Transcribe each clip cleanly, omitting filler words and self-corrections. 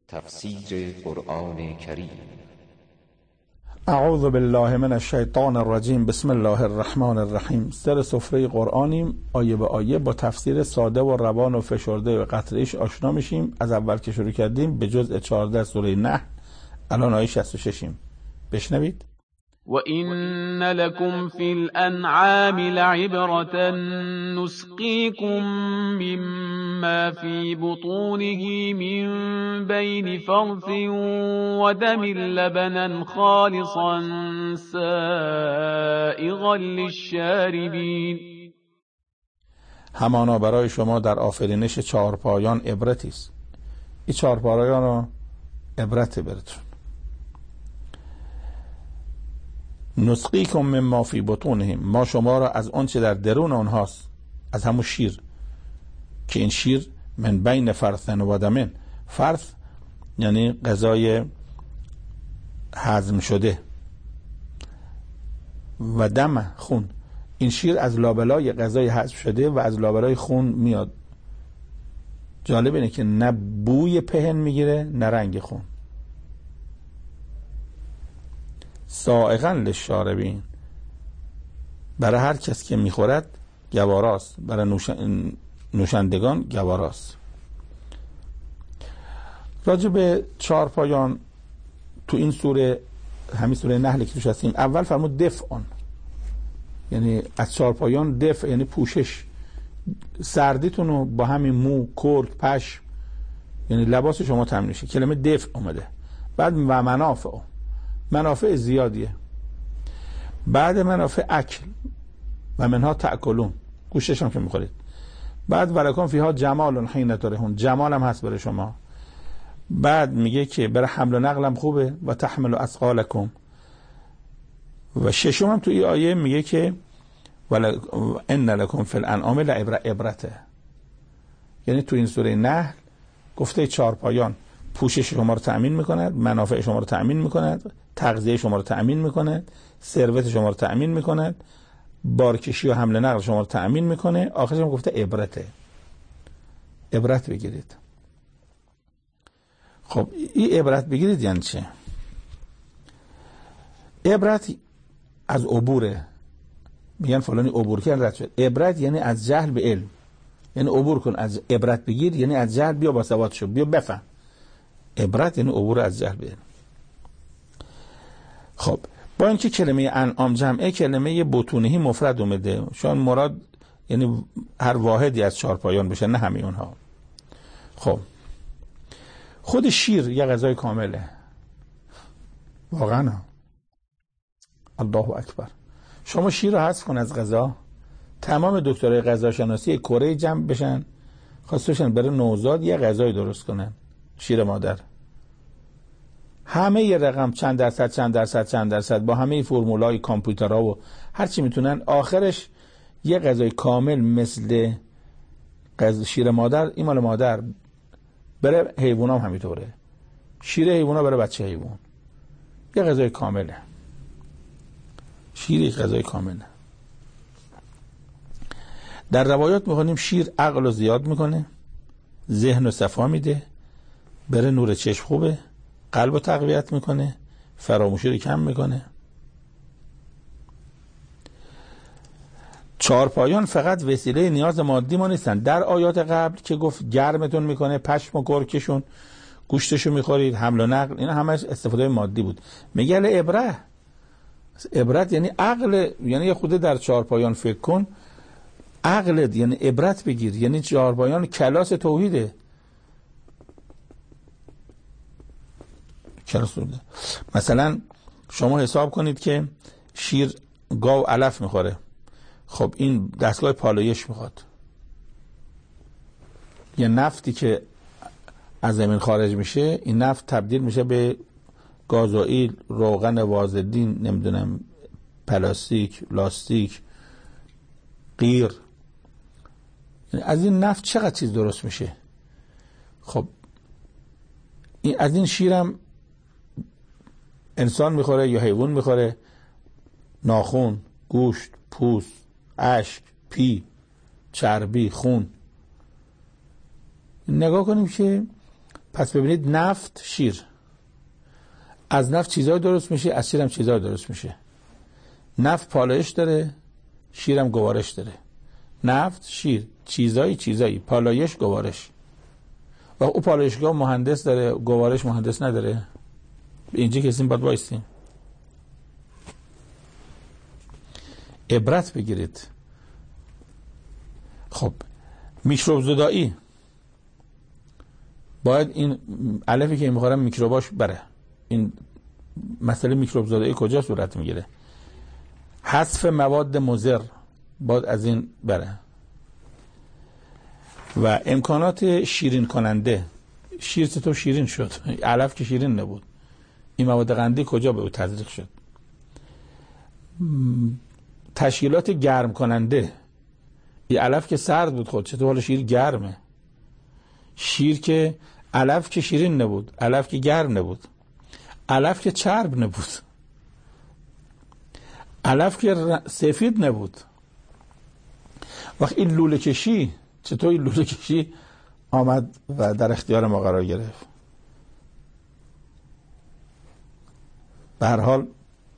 تفسیر قرآن کریم. اعوذ بالله من الشیطان الرجیم. بسم الله الرحمن الرحیم. سر سفره قرآنیم، آیه به آیه با تفسیر ساده و روان و فشرده و قطعیش آشنا میشیم. از اول که شروع کردیم به جزء 14 سوره نحل، الان آیه 66یم. بشنوید. وَإِنَّ لَكُمْ فِي الْأَنْعَامِ لَعِبْرَةً نُسْقِيكُم مِّمَّا فِي بُطُونِهِ مِن بَيْنِ فَرْثٍ وَدَمٍ لَبَنًا خَالِصًا سَائِغًا لِلشَّارِبِينَ. همانا برای شما در آفرینش چهارپایان عبرتی است. این چهارپایان را عبرت براتون. نسقیکم مما فی بطونهم، ما شما را از آنچه در درون آنهاست، از همون شیر، که این شیر من بین فرثن و دمن، فرث یعنی غذای هضم شده و دم خون، این شیر از لابلای غذای هضم شده و از لابلای خون میاد. جالب اینه که نه بوی پهن میگیره نه رنگ خون. سائغا للشاربین، برای هر کس که میخورد گواراست، برای نوشندگان گواراست. راجع به چهارپایان تو این سوره، همین سوره نحل که توش هستیم، اول فرمود دفعان، یعنی از چهارپایان دفع یعنی پوشش، سردیتون رو با همین مو، کرد، پشم، یعنی لباس شما تامین میشه. کلمه دفع اومده. بعد و منافع زیادیه. بعد منافع اکل و منها تأکلون، گوشتش هم که میخورید. بعد ولکن فیها جمال حین ترهون، جمال هم هست برای شما. بعد میگه که برای حمل و نقل هم خوبه و تحمل اثقالکم. و ششم هم تو این آیه میگه که ان لکم فی الانعام لعبرته، یعنی تو این سوره نحل گفته چهارپایان پوشش شما رو تأمین میکند، منافع شما رو تأمین میکند، تغذیه شما رو تأمین میکند، ثروت شما رو تأمین میکند، بارکشی و حمل نقل شما رو تأمین میکنه. آخرش هم گفته عبرته، عبرت بگیرید. خب این عبرت بگیرید یعنی چه؟ عبرت از عبوره، میگن فلانی عبور کرد رد شد. عبرت یعنی از جهل به علم، یعنی عبور کن، از عبرت بگیر یعنی از جهل بیا با سواد شو، بیا بفهم. عبرت یعنی عبور از جهل به علم. خب با اینکه کلمه انعام جمعه، کلمه بطونهی مفرد اومده، شاید مراد یعنی هر واحدی از چهارپایان بشه، نه همه اونها. خب خود شیر یه غذای کامله واقعا. الله اکبر. شما شیر رو حذف کن از غذا، تمام دکترای غذاشناسی کره جمع بشن، خواستشن برای نوزاد یه غذای درست کنن، شیر مادر، همه یه رقم چند درصد چند درصد چند درصد با همه فرمولای کامپیوترها و هر چی میتونن، آخرش یه غذای کامل مثل شیر مادر، این مال مادر، برای حیوان هم همینطوره، شیر حیوان ها برای بچه حیوان، یه غذای کامله. شیر یک غذای کامله. در روایات میخونیم شیر عقل رو زیاد میکنه، ذهن رو صفا میده، برای نور چشم خوبه، قلب رو تقویت میکنه، فراموشی رو کم میکنه. چهارپایان فقط وسیله نیاز مادی ما نیستن. در آیات قبل که گفت گرمتون میکنه، پشم و گرکشون، گوشتشو میخورید، حمل و نقل، اینا همش استفاده مادی بود. میگه عبرت یعنی عقل، یعنی یه خود در چهارپایان فکر کن، عقلت یعنی عبرت بگیر، یعنی چهارپایان کلاس توحیده. مثلا شما حساب کنید که شیر گاو علف میخوره، خب این دستگاه پالایش میخواد، یه نفتی که از زمین خارج میشه، این نفت تبدیل میشه به گازوئیل، روغن وازلین، نمیدونم پلاستیک، لاستیک، قیر، یعنی از این نفت چقدر چیز درست میشه. خب این از این شیرم انسان میخوره یا حیوان میخوره، ناخن، گوشت، پوست، اشک، پی، چربی، خون. نگاه کنیم که پس ببینید نفت، شیر، از نفت چیزای درست میشه، از شیر هم چیزای درست میشه. نفت پالایش داره، شیر هم گوارش داره. نفت، شیر، چیزایی، پالایش، گوارش. و او پالایشگاه مهندس داره، گوارش مهندس نداره. اینجا کسی باید وایستیم. عبرت بگیرید. خب میکروب زدایی باید این الفی که میخورم میکروباش بره. این مسئله میکروب زدایی کجا صورت میگیره؟ حذف مواد مضر باید از این بره. و امکانات شیرین کننده، شیر تو شیرین شد، علف که شیرین نبود، این مواد قندی کجا به او تزریق شد؟ تشکیلات گرم کننده، این علف که سرد بود خود چطور حالا شیر گرمه؟ شیر که علف که شیرین نبود، علف که گرم نبود، علف که چرب نبود، علف که سفید نبود. وقت این لوله کشی چطور این لوله کشی آمد و در اختیار ما قرار گرفت؟ به هر حال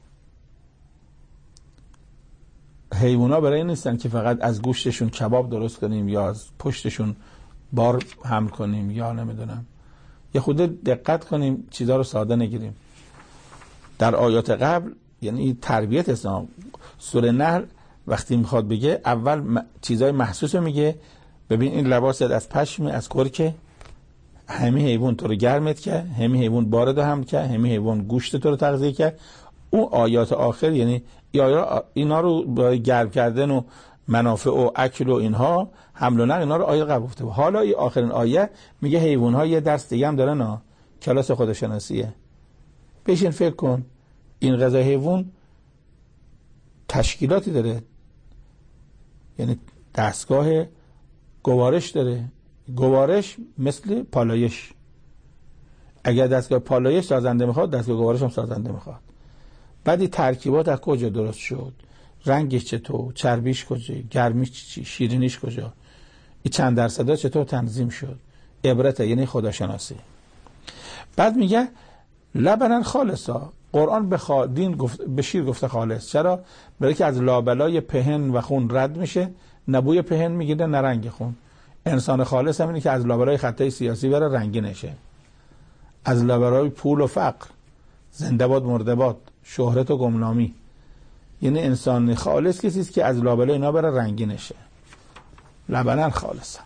حیوونا برای این نیستن که فقط از گوشتشون کباب درست کنیم یا از پشتشون بار حمل کنیم یا نمیدونم. یه خود دقت کنیم چیزا رو ساده نگیریم. در آیات قبل یعنی تربیت اسلام، سوره نحل وقتی میخواد بگه اول چیزای محسوس رو میگه. ببین این لباست از پشم، از کرکه، همه حیوان تو رو گرمت کرد، همه حیوان بارد هم کرد، همه حیوان گوشت تو رو تغذیه کرد. اون آیات آخر یعنی اینا رو برای گرم کردن و منافع و اکل و اینها حمل و نقل اینا رو آیه قبل گفته. حالا این آخرین آیه میگه حیوان ها یه درس دیگه هم دارن، کلاس خودشناسیه. بشین فکر کن این غذای حیوان تشکیلاتی داره، یعنی دستگاه گوارش داره. گوارش مثل پالایش، اگر دستگاه پالایش سازنده میخواد دستگاه گوارش هم سازنده میخواد. بعدی ترکیبات از کجا درست شد، رنگش چطور، چربیش کجا، گرمیش چی، شیرینیش کجا، این چند درصدا چطور تنظیم شد. عبرت یعنی خداشناسی. بعد میگه لبنن خالصا. قرآن به شیر گفته خالص. چرا؟ برای که از لابلای پهن و خون رد میشه، نه بوی پهن میگیره نه رنگ خون. انسان خالص هم اینه که از لابلای خطای سیاسی بره رنگی نشه، از لابلای پول و فقر، زنده باد مرده باد، شهرت و گمنامی. یعنی انسان خالص کسی است که از لابلای اینا بره رنگی نشه. لبنن خالصا.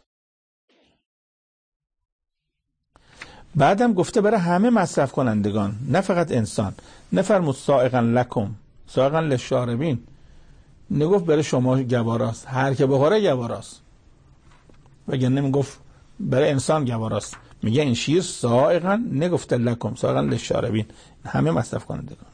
بعدم گفته برای همه مصرف کنندگان، نه فقط انسان. نفرمود سائغا لکم، سائغا للشاربین. نگفت برای شما گواراست، هر که بخوره گواراست. وگرنه نمیگفت برای انسان گواراست. میگه این شیر سائغا، نگفته لکم، سائغا للشاربین، همه مصرف کنندگان.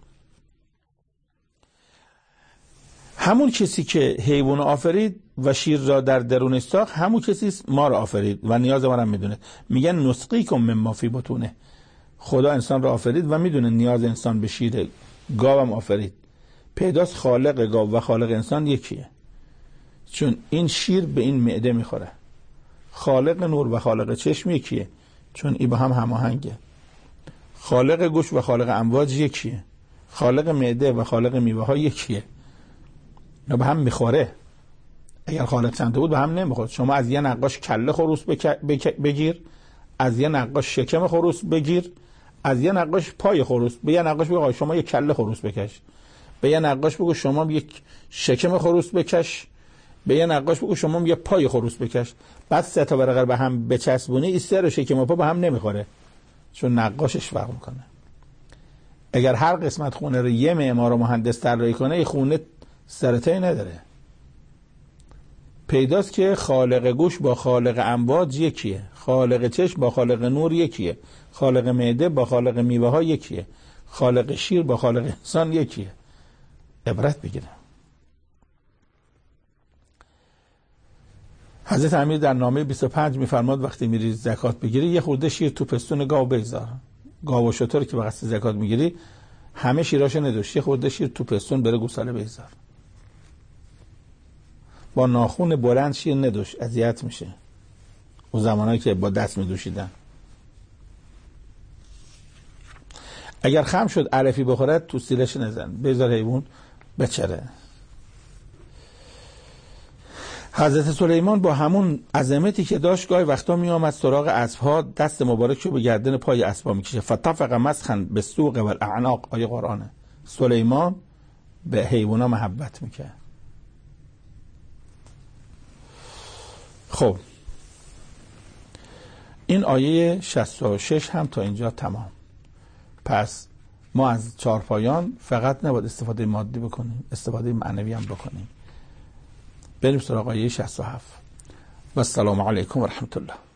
همون کسی که حیوان آفرید و شیر را در درون ساخت، همون کسی ما را آفرید و نیاز ما را میدونه. میگن نسقیکم مما فی بطونه. خدا انسان را آفرید و میدونه نیاز انسان به شیر. گاوم آفرید. پیداست خالق گاو و خالق انسان یکیه، چون این شیر به این معده میخوره. خالق نور و خالق چشم یکیه، چون این با هم هماهنگه. خالق گوش و خالق امواج یکیه. خالق معده و خالق میوه ها یکیه، نه به هم میخوره. اگر خالق چند تا بود به هم نمیخورد. شما از یه نقاش کله خروس بگیر، از یه نقاش شکم خروس بگیر، از یه نقاش پای خروس. به یه نقاش بگو شما یه کله خروس بکش، به یه نقاش بگو شما یک شکم خروس بکش، به یه نقاش بگو شما یه پای خروس بکش. بعد سه تا ورقه به هم بچسبونی، این سر و شکم و پا به هم نمیخوره، چون نقاشش فرق میکنه. اگر هر قسمت خونه رو یه معمار و مهندس طراحی کنه، این خونه سرتایی نداره. پیداست که خالق گوش با خالق امواج یکیه، خالق چشم با خالق نور یکیه، خالق معده با خالق میوه ها یکیه، خالق شیر با خالق انسان یکیه. عبرت بگیره. حضرت امیر در نامه 25 میفرماد وقتی میری زکات بگیری یه خورده شیر تو پستون گاو بگذار. گاو و شتر که به قصد زکات میگیری همه شیراشو ندوش، یه خورده شیر تو پستون بره گوساله بگذار. با ناخون بلند شیر ندوش، اذیت میشه. اون زمانایی که با دست میدوشیدن اگر خم شد علفی بخوره تو سیلش نزن، بذار حیوان بچره. حضرت سلیمان با همون عظمتی که داشت گاهی وقتا می آمد سراغ اسب‌ها، دست مبارکشو به گردن پای اسب‌ها میکشه. فتفق مسخن بالسوق والاعناق. آیه قرآنه. سلیمان به حیونا محبت میکرد. خب این آیه 66 هم تا اینجا تمام. پس ما از چهارپایان فقط نباید استفاده مادی بکنیم، استفاده معنوی هم بکنیم. بریم سراغ آیه 67. و السلام علیکم و رحمت الله.